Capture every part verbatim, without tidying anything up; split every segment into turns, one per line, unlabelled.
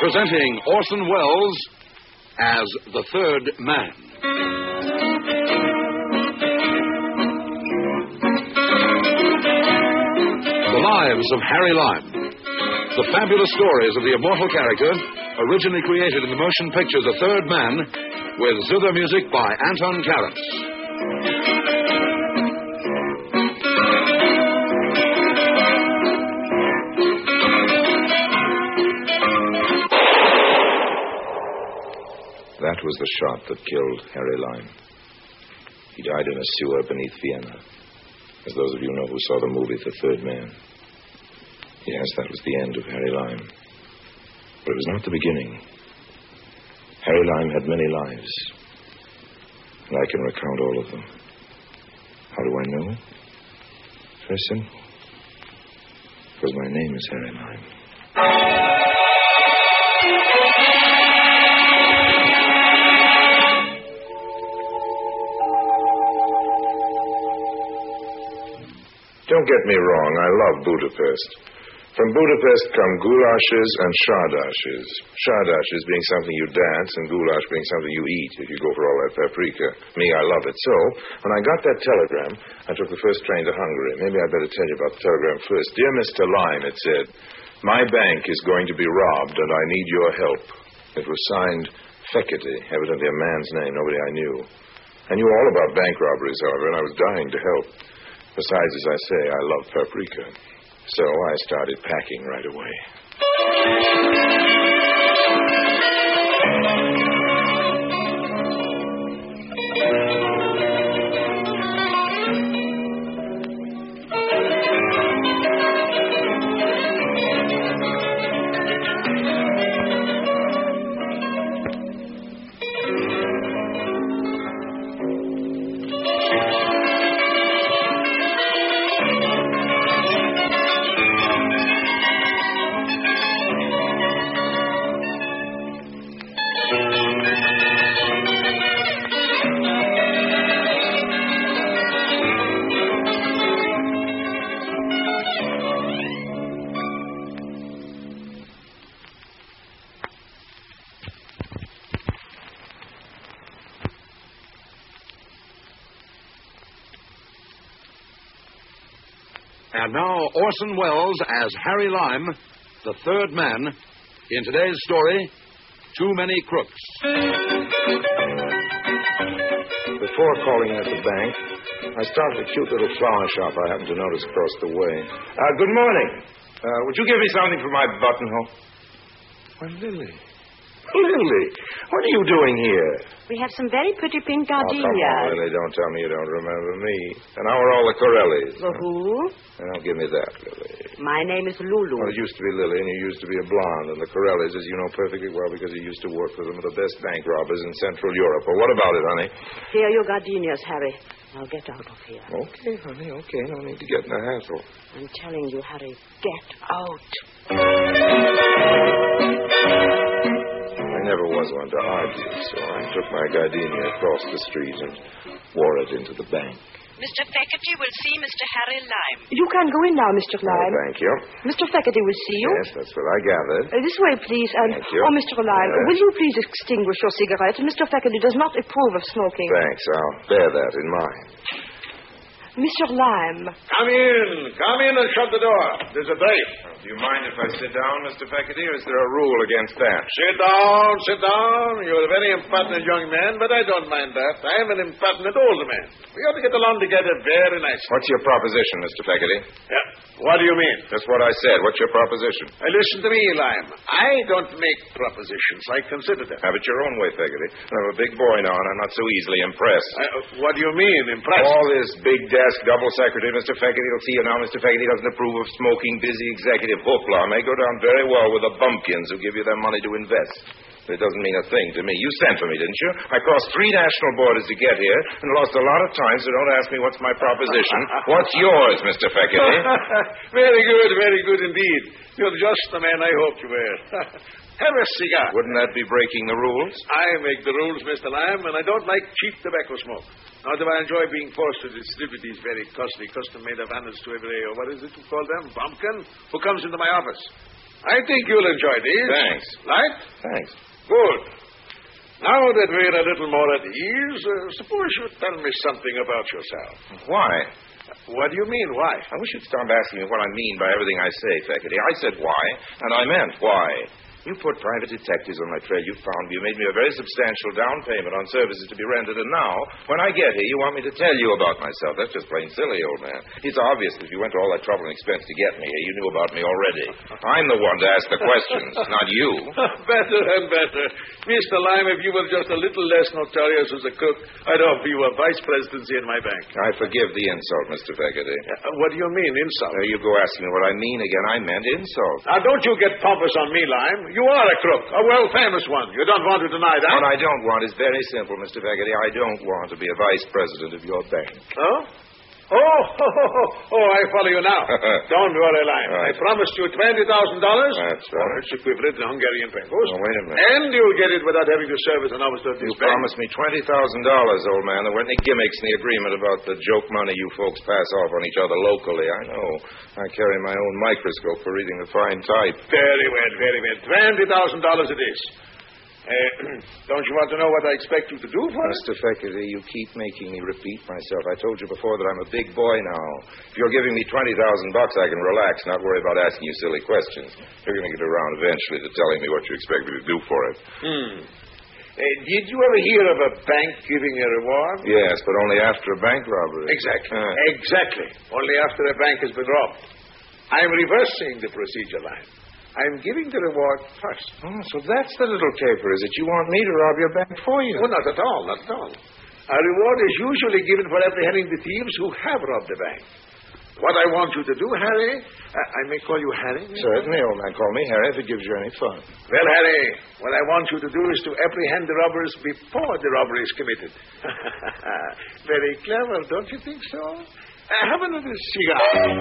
Presenting Orson Welles as the Third Man. The Lives of Harry Lime. The fabulous stories of the immortal character, originally created in the motion picture The Third Man, with zither music by Anton Karas.
That was the shot that killed Harry Lime. He died in a sewer beneath Vienna. As those of you know who saw the movie The Third Man. Yes, that was the end of Harry Lime. But it was not the beginning. Harry Lime had many lives. And I can recount all of them. How do I know? Very simple. Because my name is Harry Lime. Don't get me wrong, I love Budapest. From Budapest come goulashes and shardashes. Shardashes being something you dance and goulash being something you eat if you go for all that paprika. Me, I love it. So, when I got that telegram, I took the first train to Hungary. Maybe I'd better tell you about the telegram first. Dear Mister Lime, it said, my bank is going to be robbed and I need your help. It was signed Fekete, evidently a man's name, nobody I knew. I knew all about bank robberies, however, and I was dying to help. Besides, as I say, I love paprika. So I started packing right away.
And now, Orson Welles as Harry Lime, the third man, in today's story, Too Many Crooks.
Before calling at the bank, I stopped at a cute little flower shop I happened to notice across the way. Uh, good morning. Uh, would you give me something for my buttonhole? Why, Lily. Lily, what are you doing here?
We have some very pretty pink
Oh, come
gardenias.
on, Lily. Don't tell me you don't remember me. And how are all the Corellis?
The who?
Now, give me that, Lily.
My name is Lulu.
Well, it used to be Lily, and you used to be a blonde. And the Corellis, as you know perfectly well, because you used to work for them, are the best bank robbers in Central Europe. Well, what about it, honey?
Here are your gardenias, Harry. Now get out of here.
Okay, honey, okay. No need to get in a hassle.
I'm telling you, Harry, get out.
I never was one to argue, so I took my gardenia across the street and wore it into the bank.
Mister Fekete will see Mister Harry Lime.
You can go in now, Mister
Oh,
Lime.
thank you.
Mister Fekete will see you.
Yes, that's what I gathered.
Uh, this way, please. And,
Thank you.
oh, Mister Lime,
Yes.
will you please extinguish your cigarette? Mister Fekete does not approve of smoking.
Thanks. I'll bear that in mind.
Mister Lime.
Come in. Come in and shut the door. There's a break.
Do you mind if I sit down, Mister Fekete, or is there a rule against that?
Sit down, sit down. You're a very impertinent young man, but I don't mind that. I am an impertinent older man. We ought to get along together very nicely.
What's your proposition, Mister Fekete?
Yeah. What do you mean?
Just what I said. What's your proposition?
Uh, listen to me, Lime. I don't make propositions. I consider them.
Have it your own way, Fekete. I'm a big boy now, and I'm not so easily impressed.
Uh, what do you mean, impressed?
All this big desk, double secretary, Mister Fekete, will see you now. Mister Fekete doesn't approve of smoking, busy executive hoopla. May go down very well with the bumpkins who give you their money to invest. But it doesn't mean a thing to me. You sent for me, didn't you? I crossed three national borders to get here and lost a lot of time, so don't ask me what's my proposition. What's yours, Mister Fekete?
Very good, very good indeed. You're just the man I hoped you were. Have a cigar.
Wouldn't that be breaking the rules?
I make the rules, Mister Lime, and I don't like cheap tobacco smoke. Not that I enjoy being forced to distribute these very costly custom-made Havanas to every, or what is it you call them, bumpkin, who comes into my office. I think you'll enjoy these.
Thanks.
Right?
Thanks.
Good. Now that we're a little more at ease, uh, suppose you tell me something about yourself.
Why?
What do you mean, why?
I wish you'd stop asking me what I mean by everything I say, Feckerty. I said why, and I meant why. You put private detectives on my trail. You found me. You made me a very substantial down payment on services to be rendered. And now, when I get here, you want me to tell you about myself. That's just plain silly, old man. It's obvious that if you went to all that trouble and expense to get me here, you knew about me already. I'm the one to ask the questions, not you.
Better and better. Mister Lime, if you were just a little less notorious as a cook, I'd offer you a vice presidency in my bank.
I forgive the insult, Mister Feckerty.
Uh, what do you mean, insult?
There you go asking me what I mean again. I meant insult.
Now, don't you get pompous on me, Lime. You are a crook, a well-famous one. You don't want to deny that?
What I don't want is very simple, Mister Feckerty. I don't want to be a vice president of your bank.
Oh? Oh, oh, oh, oh, I follow you now. Don't worry, Lime.
Right.
I promised you twenty thousand dollars.
That's right.
It's equivalent in Hungarian pesos.
Oh, wait a minute.
And you'll get it without having to serve as an officer of this
You
bank.
promised me twenty thousand dollars, old man. There weren't any gimmicks in the agreement about the joke money you folks pass off on each other locally. I know. I carry my own microscope for reading the fine type.
Very well, very well. twenty thousand dollars it is. Uh, don't you want to know what I expect you to do for it?
Mister Feckerty, you keep making me repeat myself. I told you before that I'm a big boy now. If you're giving me twenty thousand bucks, I can relax, not worry about asking you silly questions. You're going to get around eventually to telling me what you expect me to do for it.
Hmm. Uh, did you ever hear of a bank giving a reward?
Yes, but only after a bank robbery.
Exactly.
Uh.
Exactly. Only after a bank has been robbed. I'm reversing the procedure line. I'm giving the reward first.
Oh, so that's the little caper, is it? You want me to rob your bank for you?
Oh, not at all, not at all. A reward is usually given for apprehending the thieves who have robbed the bank. What I want you to do, Harry, uh, I may call you Harry?
Certainly, old man. Call me Harry if it gives you any fun.
Well, Harry, what I want you to do is to apprehend the robbers before the robbery is committed. Very clever, don't you think so? Uh, have another cigar.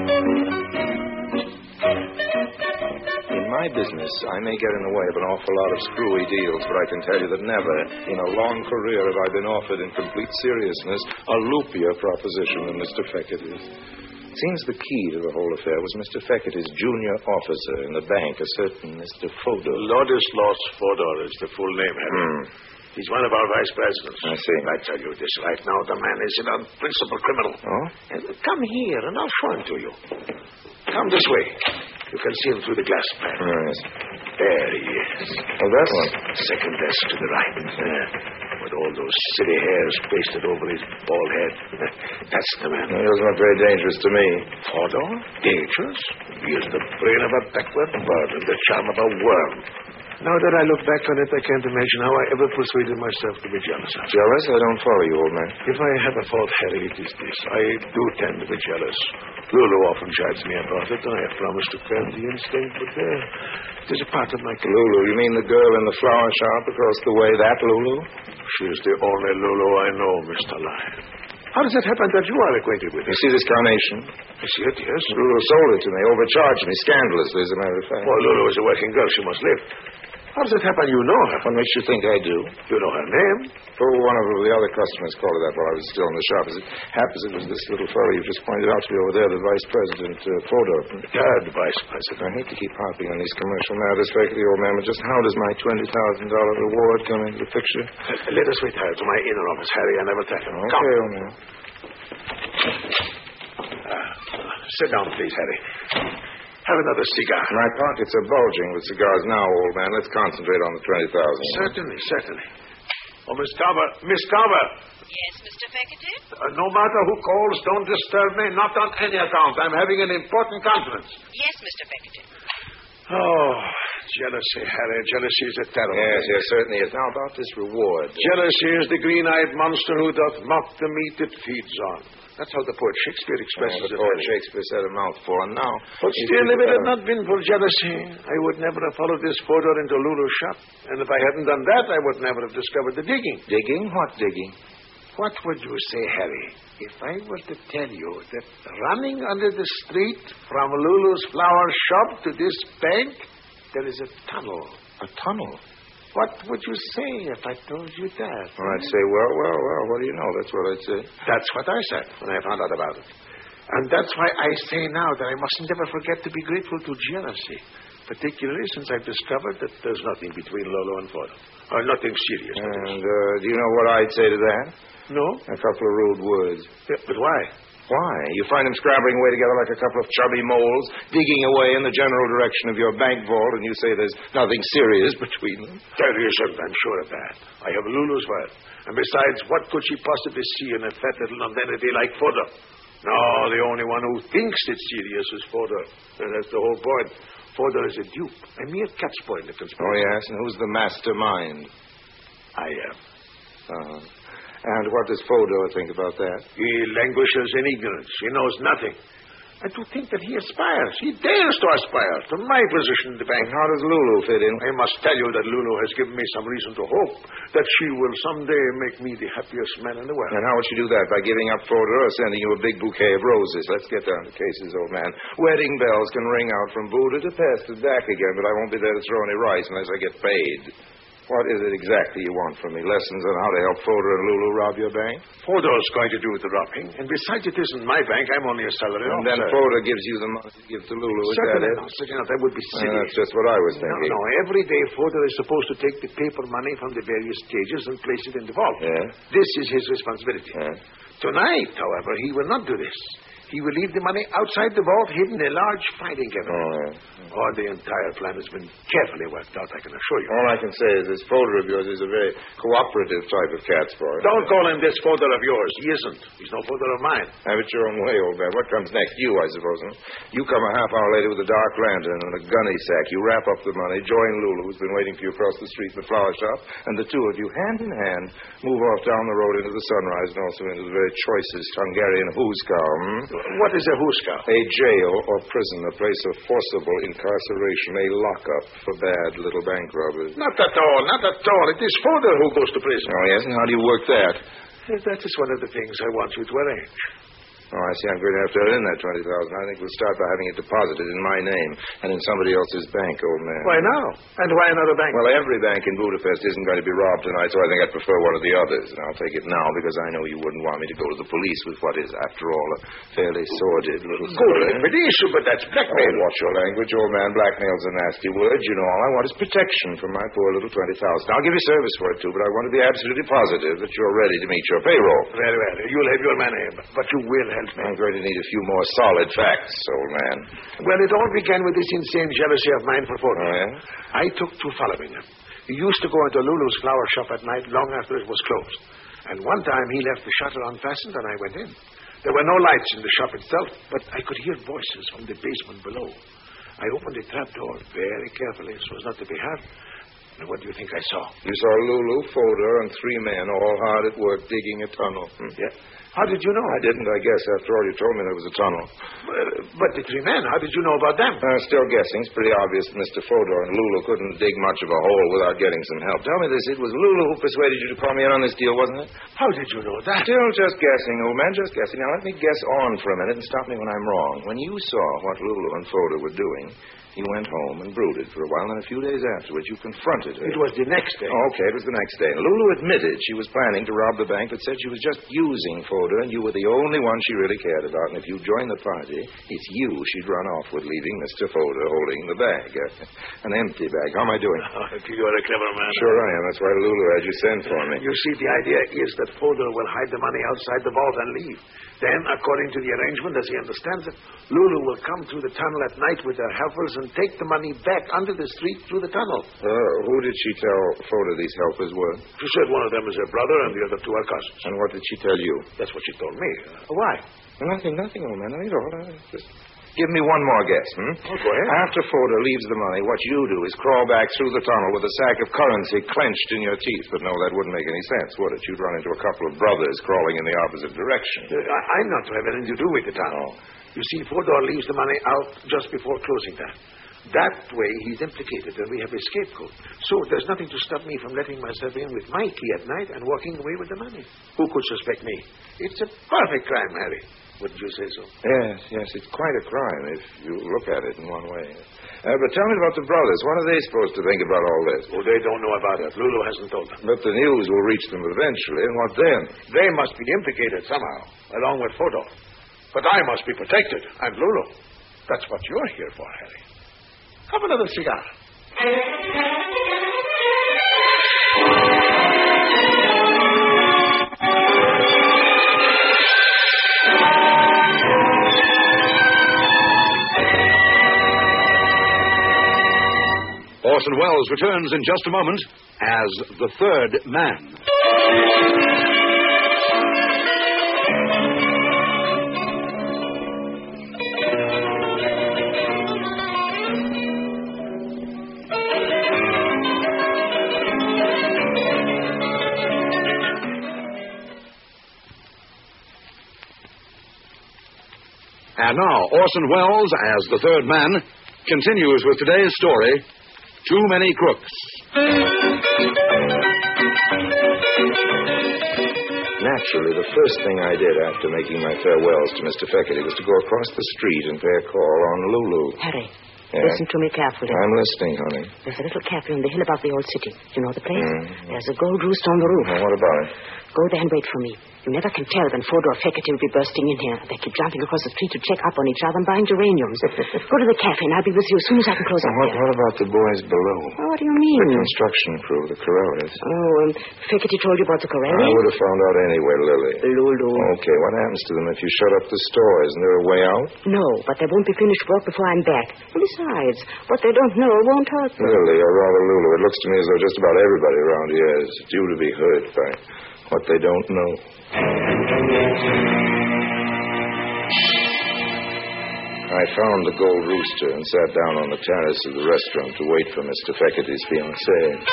In my business, I may get in the way of an awful lot of screwy deals, but I can tell you that never in a long career have I been offered in complete seriousness a loopier proposition than Mister Feckerty's. Seems the key to the whole affair was Mister Feckerty's junior officer in the bank, a certain Mister Fodor.
Ladislaus Fodor is the full name, Harry.
Hmm.
He's one of our vice presidents.
I see.
I tell you this right now, the man is an unprincipled criminal.
Oh?
And come here, and I'll show him to you. Come this way. You can see him through the glass panel.
Yes.
There he is.
Oh, that one.
Second desk to the right. There. With all those silly hairs pasted over his bald head. That's the man.
He doesn't look very dangerous to me.
Fodor? Dangerous? He is the brain of a backward bird and the charm of a worm. Now that I look back on it, I can't imagine how I ever persuaded myself to be jealous of him.
Jealous? I don't follow you, old man.
If I have a fault, Harry, it is this. I do tend to be jealous. Lulu often chides me about it. I have promised to curb the instinct, but there, it is a part of my...
Lulu? You mean the girl in the flower shop across the way, that Lulu?
She is the only Lulu I know, Mister Lyon. How does it happen that you are acquainted with
You
her?
see this carnation?
I see it, yes.
Lulu sold it to me, overcharged me scandalously, as a matter of fact.
Well, Lulu is a working girl. She must live. How does it happen you know her?
What makes you think I do?
You know her name?
Oh, one of the other customers called her that while I was still in the shop. As it happens, it was this little fellow you just pointed out to me over there, the vice president, uh, Fodor.
Third vice president.
I hate to keep harping on these commercial matters, frankly, old man, but just how does my twenty thousand dollars reward come into the picture?
Uh, let us retire to my inner office, Harry. I never tell him.
Okay,
Come.
old man.
Uh, sit down, please, Harry. Have another cigar.
My pockets are bulging with cigars now, old man. Let's concentrate on the twenty thousand.
Certainly, certainly. Oh, Miss Carver. Miss Carver.
Yes, Mister Feckerty?
Uh, no matter who calls, don't disturb me. Not on any account. I'm having an important conference.
Yes, Mister Feckerty.
Oh, jealousy, Harry. Jealousy is a terrible
Yes,
thing.
yes, certainly is. Now, about this reward.
Jealousy is the green-eyed monster who doth mock the meat it feeds on. That's how the poet Shakespeare expresses
Oh, the
it.
poet
Harry.
Shakespeare said a mouthful, and now...
But still, if it had not been for jealousy, I would never have followed this Fodor into Lulu's shop. And if I hadn't done that, I would never have discovered the digging.
Digging? What digging?
What would you say, Harry, if I were to tell you that running under the street from Lulu's flower shop to this bank, there is a tunnel?
A tunnel?
What would you say if I told you that?
Well, I'd say, well, well, well, what do you know? That's what I'd say.
That's what I said when I found out about it. And that's why I say now that I mustn't ever forget to be grateful to jealousy. particularly since I've discovered that there's nothing between Lolo and Fodor. Or nothing serious.
And uh, do you know what I'd say to that?
No?
A couple of rude words.
Yeah, but why?
Why? You find them scrambling away together like a couple of chubby moles, digging away in the general direction of your bank vault, and you say there's nothing serious between them?
There isn't, I'm sure of that. I have Lulu's word. And besides, what could she possibly see in a fat little nonentity like Fodor? No, the only one who thinks it's serious is Fodor. And that's the whole point. Fodor is a dupe, a mere catchboy in the conspiracy.
Oh, yes? And who's the mastermind?
I am.
Uh-huh. And what does Fodor think about that?
He languishes in ignorance. He knows nothing. And to think that he aspires, he dares to aspire to my position in the bank.
And how does Lulu fit in?
I must tell you that Lulu has given me some reason to hope that she will someday make me the happiest man in the world.
And how would she do that? By giving up Fodor or sending you a big bouquet of roses? Let's get down to cases, old man. Wedding bells can ring out from Buda to Pest and back again, but I won't be there to throw any rice unless I get paid. What is it exactly you want from me? Lessons on how to help Fodor and Lulu rob your bank?
Fodor's going to do the robbing, and besides, it isn't my bank. I'm only a salary
And
officer.
then Fodor gives you the money to give to Lulu. Is
Certainly
that it?
not. Certainly not. That would be silly.
Uh, that's just what I was
No,
thinking.
no. Every day, Fodor is supposed to take the paper money from the various stages and place it in the vault.
Yeah.
This is his responsibility.
Yeah.
Tonight, however, he will not do this. He will leave the money outside the vault, hidden in a large filing cabinet.
Oh, yeah.
Oh, the entire plan has been carefully worked out, I can assure you.
All I can say is this Fodor of yours is a very cooperative type of cat's boy.
Don't call him this Fodor of yours. He isn't. He's no Fodor of mine.
Have it your own way, old man. What comes next? You, I suppose, huh? You come a half hour later with a dark lantern and a gunny sack. You wrap up the money, join Lulu, who's been waiting for you across the street in the flower shop, and the two of you, hand in hand, move off down the road into the sunrise and also into the very choicest Hungarian hooska. Hmm?
What is a hooska?
A jail or prison, a place of forcible incarceration, a lockup for bad little bank robbers.
Not at all, not at all. It is Fodor who goes to prison.
Oh, yes? And how do you work that?
That is one of the things I want you to arrange.
Oh, I see. I'm going to have to earn that twenty thousand dollars. I think we'll start by having it deposited in my name and in somebody else's bank, old man.
Why now? And why another bank?
Well, every bank in Budapest isn't going to be robbed tonight, so I think I'd prefer one of the others. And I'll take it now because I know you wouldn't want me to go to the police with what is, after all, a fairly sordid little
Good
story.
liquidation, but that's blackmail.
Oh, watch your language, old man. Blackmail's a nasty word. You know, all I want is protection from my poor little twenty thousand dollars. I'll give you service for it, too, but I want to be absolutely positive that you're ready to meet your payroll.
Very well. You'll have your money, but you will help me.
I'm going to need a few more solid facts, old man.
Well, it all began with this insane jealousy of mine for Fodor.
Oh, yeah?
I took to following him. He used to go into Lulu's flower shop at night long after it was closed. And one time he left the shutter unfastened and I went in. There were no lights in the shop itself, but I could hear voices from the basement below. I opened the trap door very carefully so as not to be heard. And what do you think I saw?
You saw Lulu, Fodor, and three men all hard at work digging a tunnel. Hmm.
Yeah. How did you know?
I didn't, I guess. After all, you told me there was a tunnel.
But, but the three men, how did you know about them?
Uh, still guessing. It's pretty obvious Mister Fodor and Lulu couldn't dig much of a hole without getting some help. Tell me this. It was Lulu who persuaded you to call me in on this deal, wasn't it?
How did you know that?
Still just guessing, old man, just guessing. Now, let me guess on for a minute and stop me when I'm wrong. When you saw what Lulu and Fodor were doing, you went home and brooded for a while, and a few days afterwards you confronted her.
It was the next day.
Oh, okay, it was the next day. And Lulu admitted she was planning to rob the bank, but said she was just using Fodor, and you were the only one she really cared about. And if you joined the party, it's you she'd run off with, leaving Mister Fodor holding the bag. Uh, an empty bag. How am I doing?
Oh, you're a clever man.
Sure I am. That's why Lulu had you send for me.
You see, the idea is that Fodor will hide the money outside the vault and leave. Then, according to the arrangement, as he understands it, Lulu will come through the tunnel at night with her helpers and take the money back under the street through the tunnel.
Uh, who did she tell Fodor these helpers were?
She said one of them is her brother and the other two are cousins.
And what did she tell you?
That's what she told me. Uh, why?
Well, nothing, nothing, old man. Nothing at all. Just give me one more guess, hmm?
Oh, go ahead.
After Fodor leaves the money, what you do is crawl back through the tunnel with a sack of currency clenched in your teeth. But no, that wouldn't make any sense, would it? You'd run into a couple of brothers crawling in the opposite direction.
Uh, I, I'm not to have anything to do with the tunnel. You see, Fodor leaves the money out just before closing time. That way, he's implicated, and we have a scapegoat. So there's nothing to stop me from letting myself in with my key at night and walking away with the money. Who could suspect me? It's a perfect crime, Harry. Wouldn't you say so?
Yes, yes, it's quite a crime if you look at it in one way. Uh, but tell me about the brothers. What are they supposed to think about all this?
Oh, they don't know about it. Lulu hasn't told them.
But the news will reach them eventually, and what then?
They must be implicated somehow, along with Fodor. But I must be protected. I'm Lulu. That's what you're here for, Harry. Have another cigar.
Orson Welles returns in just a moment as the third man. And now, Orson Welles as the third man continues with today's story, Too Many Crooks.
Naturally, the first thing I did after making my farewells to Mister Feckerty was to go across the street and pay a call on Lulu.
Harry,
Yeah?
listen to me carefully.
I'm listening, honey.
There's a little cafe on the hill above the old city. You know the place?
Mm.
There's a gold rooster on the roof.
Now, what about it?
Go there and wait for me. You never can tell when Fodor Feckerty will be bursting in here. They keep jumping across the street to check up on each other and buying geraniums. Go to the cafe and I'll be with you as soon as I can close
Now,
up
what,
here.
what about the boys below?
Oh, what do you mean?
The construction crew, the Corellis.
Oh, um, Feckerty told you about the
I
Corelli?
would have found out anyway, Lily.
Lulu.
Okay, what happens to them if you shut up the store? Isn't there a way out?
No, but they won't be finished work before I'm back. And besides, what they don't know won't hurt them.
Lily, or rather Lulu, it looks to me as though just about everybody around here is due to be hurt by what they don't know. I found the Gold Rooster and sat down on the terrace of the restaurant to wait for Mister Feckerty's fiancée.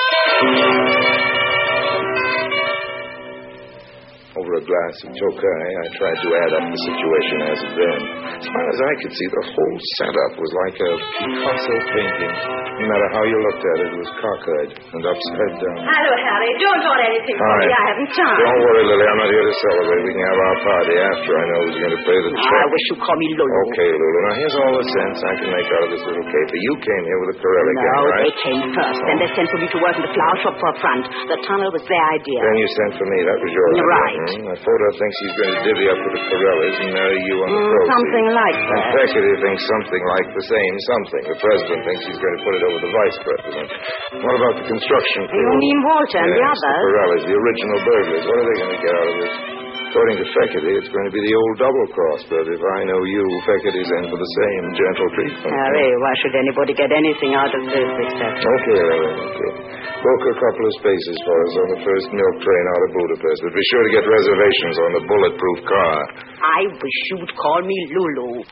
Over a glass of Tokai, I tried to add up the situation as of then. As far as I could see, the whole setup was like a Picasso painting. No matter how you looked at it, it was cockeyed and upside down.
Hello, Harry. Don't order anything for
Hi.
me. I haven't time.
Don't worry, Lily. I'm not here to celebrate. We can have our party after I know who's going to pay the
No,
check.
I wish you'd call me Lulu.
Okay, Lulu. Now, here's all the sense I can make out of this little caper. You came here with a Corelli
No,
gang, right?
they came first. Then they sent for me to work in the flower shop for a front. The tunnel was their idea.
Then you sent for me. That was your
You're
idea.
right.
Hmm? Now, Fodor thinks he's going to divvy up with the Corellis and marry you on the
Mm,
proceeds.
something like
And
that.
Feckerty thinks something like the same something. The president thinks he's going to put it over the vice president. What about the construction crew?
You mean Walter and the
Yes,
others?
the Corellis, the original burglars. What are they going to get out of this? According to Feckerty, it's going to be the old double cross, but if I know you, Feckerty's in for the same gentle treatment.
Harry, why should anybody get anything out of this except...
Okay, Lily, okay. Book a couple of spaces for us on the first milk train out of Budapest, but be sure to get reservations on the bulletproof car.
I wish you'd call me Lulu.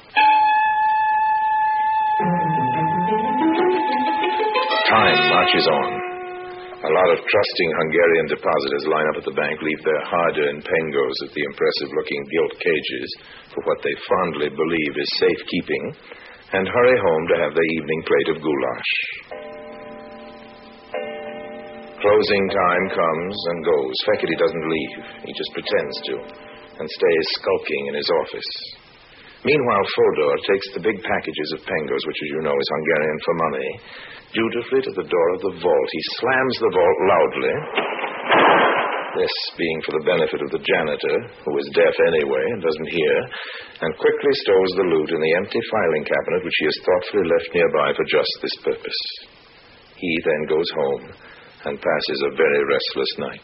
Time marches on. A lot of trusting Hungarian depositors line up at the bank, leave their hard-earned pengos at the impressive-looking gilt cages for what they fondly believe is safekeeping, and hurry home to have their evening plate of goulash. Closing time comes and goes. Feckerty doesn't leave. He just pretends to, and stays skulking in his office. Meanwhile, Fodor takes the big packages of pengos, which, as you know, is Hungarian for money, dutifully to the door of the vault. He slams the vault loudly, this being for the benefit of the janitor, who is deaf anyway and doesn't hear, and quickly stows the loot in the empty filing cabinet, which he has thoughtfully left nearby for just this purpose. He then goes home and passes a very restless night.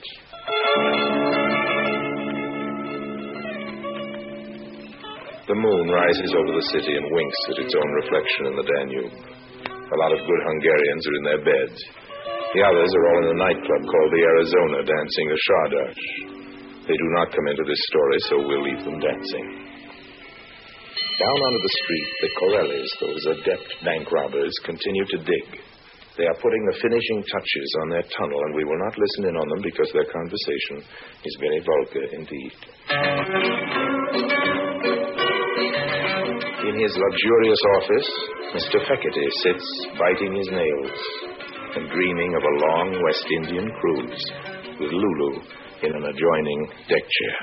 The moon rises over the city and winks at its own reflection in the Danube. A lot of good Hungarians are in their beds. The others are all in a nightclub called the Arizona, dancing the Shardash. They do not come into this story, so we'll leave them dancing. Down onto the street, the Corellis, those adept bank robbers, continue to dig. They are putting the finishing touches on their tunnel, and we will not listen in on them because their conversation is very vulgar indeed. In his luxurious office, Mister Feckerty sits biting his nails and dreaming of a long West Indian cruise with Lulu in an adjoining deck chair.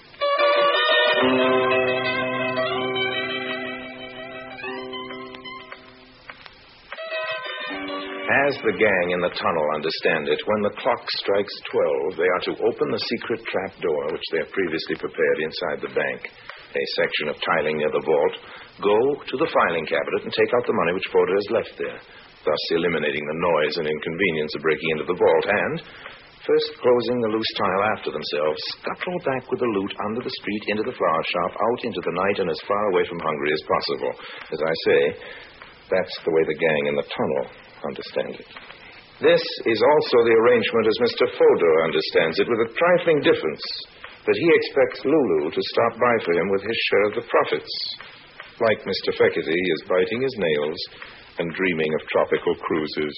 As the gang in the tunnel understand it, when the clock strikes twelve, they are to open the secret trap door which they have previously prepared inside the bank, a section of tiling near the vault, go to the filing cabinet and take out the money which Fodor has left there. thus eliminating the noise and inconvenience of breaking into the vault, and, first closing the loose tile after themselves, scuttle back with the loot under the street into the flower shop, out into the night, and as far away from Hungary as possible. As I say, that's the way the gang in the tunnel understand it. This is also the arrangement as Mister Fodor understands it, with a trifling difference, that he expects Lulu to stop by for him with his share of the profits. Like Mister Feckerty, he is biting his nails and dreaming of tropical cruises.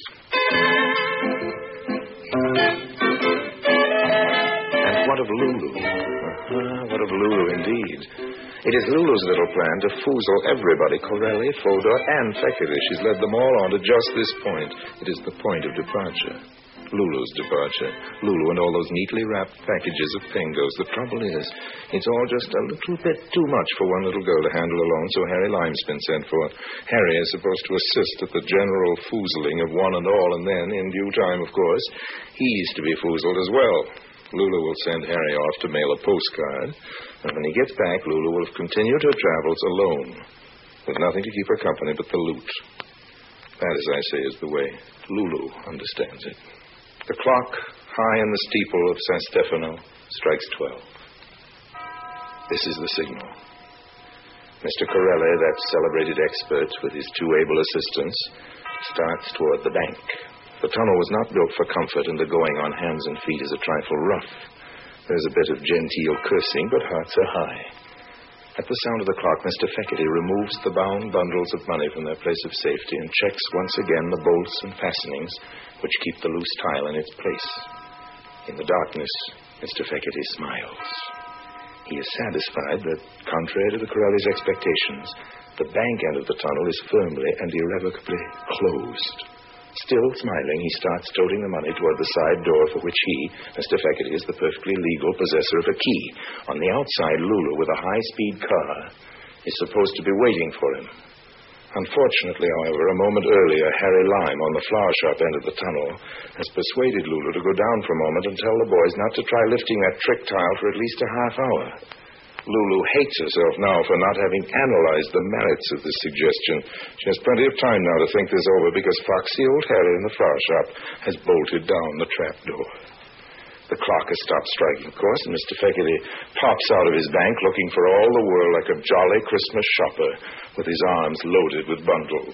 And what of Lulu? Uh-huh, what of Lulu, indeed? It is Lulu's little plan to foozle everybody, Corelli, Fodor, and Feckerty. She's led them all on to just this point. It is the point of departure. Lulu's departure. Lulu and all those neatly wrapped packages of pingos. The trouble is, it's all just a little bit too much for one little girl to handle alone, so Harry Lime's been sent for. Harry is supposed to assist at the general foozling of one and all, and then, in due time, of course, he's to be foozled as well. Lulu will send Harry off to mail a postcard, and when he gets back, Lulu will continue her travels alone, with nothing to keep her company but the loot. That, as I say, is the way Lulu understands it. The clock, high in the steeple of San Stefano, strikes twelve. This is the signal. Mister Corelli, that celebrated expert, with his two able assistants, starts toward the bank. The tunnel was not built for comfort, and the going on hands and feet is a trifle rough. There's a bit of genteel cursing, but hearts are high. At the sound of the clock, Mister Feckerty removes the bound bundles of money from their place of safety and checks once again the bolts and fastenings which keep the loose tile in its place. In the darkness, Mister Feckerty smiles. He is satisfied that, contrary to the Corelli's expectations, the bank end of the tunnel is firmly and irrevocably closed. Still smiling, he starts toting the money toward the side door for which he, Mister Feckerty, is the perfectly legal possessor of a key. On the outside, Lulu, with a high-speed car, is supposed to be waiting for him. Unfortunately, however, a moment earlier, Harry Lime, on the flower shop end of the tunnel, has persuaded Lulu to go down for a moment and tell the boys not to try lifting that trick tile for at least a half hour. Lulu hates herself now for not having analyzed the merits of this suggestion. She has plenty of time now to think this over, because foxy old Harry in the flower shop has bolted down the trap door. The clock has stopped striking, of course, and Mister Feckerty pops out of his bank looking for all the world like a jolly Christmas shopper with his arms loaded with bundles.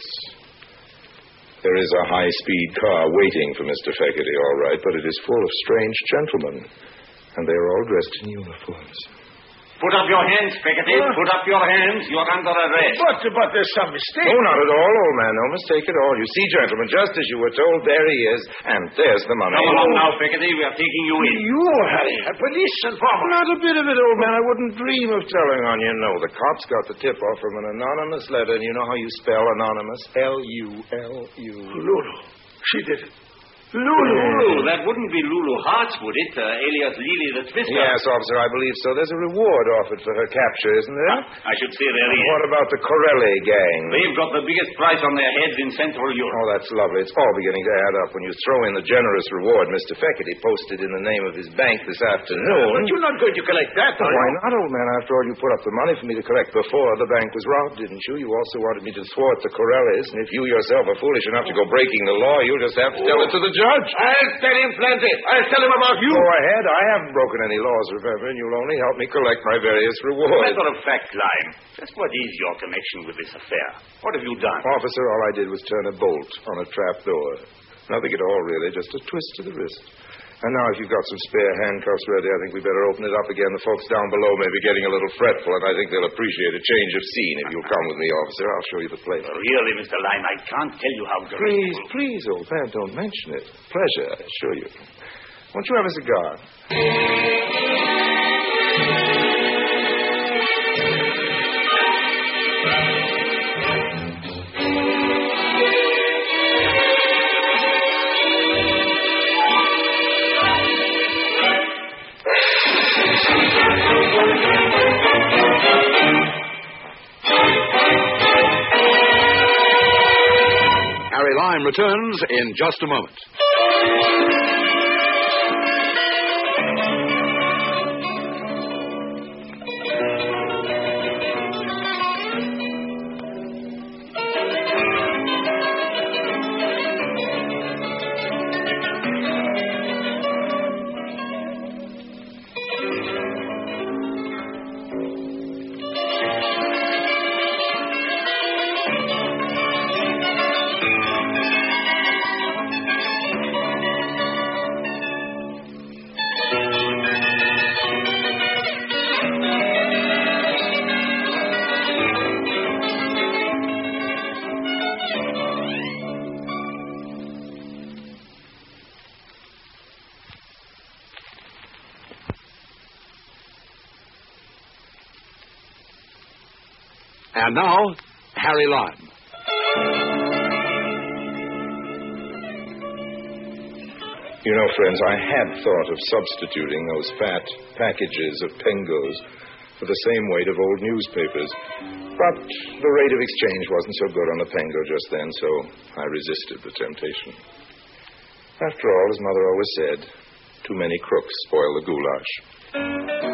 There is a high-speed car waiting for Mister Feckerty, all right, but it is full of strange gentlemen, and they are all dressed in uniforms.
Put up your hands, Feckerty. Huh? Put up your hands. You're under arrest.
But, but there's some mistake.
Oh, not at all, old man. No mistake at all. You see, gentlemen, just as you were told, there he is, and there's the money.
Come along now, Feckerty. We are taking you in.
You, Harry, a police informant.
Not a bit of it, old man. I wouldn't dream of telling on you. No, the cops got the tip-off from an anonymous letter, and you know how you spell anonymous? L U L U.
Lulu. She did it.
Lulu. Lulu. That wouldn't be Lulu Hartz, would it? Uh, alias Lily the Twister.
Yes, officer, I believe so. There's a reward offered for her capture, isn't there?
I should say there is.
What about the Corelli gang?
They've got the biggest price on their heads in Central Europe.
Oh, that's lovely. It's all beginning to add up. When you throw in the generous reward Mister Feckerty posted in the name of his bank this afternoon.
But you're not going to collect that, are you?
Why not, old man? After all, you put up the money for me to collect before the bank was robbed, didn't you? You also wanted me to thwart the Corellis, and if you yourself are foolish enough to go breaking the law, you'll just have to tell it to the judge.
I'll tell him plenty. I'll tell him about you.
Go ahead. I haven't broken any laws, remember, and you'll only help me collect my various rewards.
Matter of fact, Lime, just what is your connection with this affair? What have you done?
Officer, all I did was turn a bolt on a trap door. Nothing at all, really, just a twist to the wrist. And now, if you've got some spare handcuffs ready, I think we better open it up again. The folks down below may be getting a little fretful, and I think they'll appreciate a change of scene. If you'll come with me, officer, I'll show you the place.
Really, Mister Lime, I can't tell you how grateful.
Please, please, old man, don't mention it. Pleasure, I assure you. Won't you have a cigar?
Harry Lime returns in just a moment. And now, Harry Lime.
You know, friends, I had thought of substituting those fat packages of Pengos for the same weight of old newspapers. But the rate of exchange wasn't so good on the Pengo just then, so I resisted the temptation. After all, as Mother always said, too many crooks spoil the goulash.